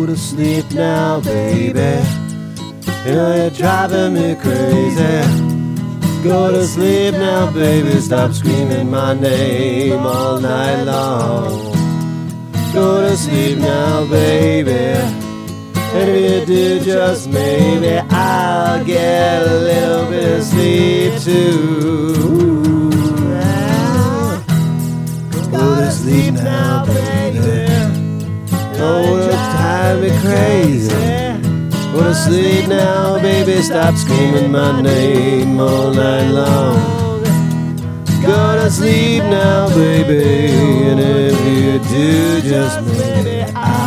Go to sleep now, baby. You know you're driving me crazy. Go to sleep now, baby. Stop screaming my name all night long. Go to sleep now, baby. And if you do, just maybe I'll get a little bit of sleep too. Go to sleep now, baby. Oh, the time me crazy. Go to sleep now, baby. Stop screaming my name all night long. Go to sleep now, baby. And if you do, just maybe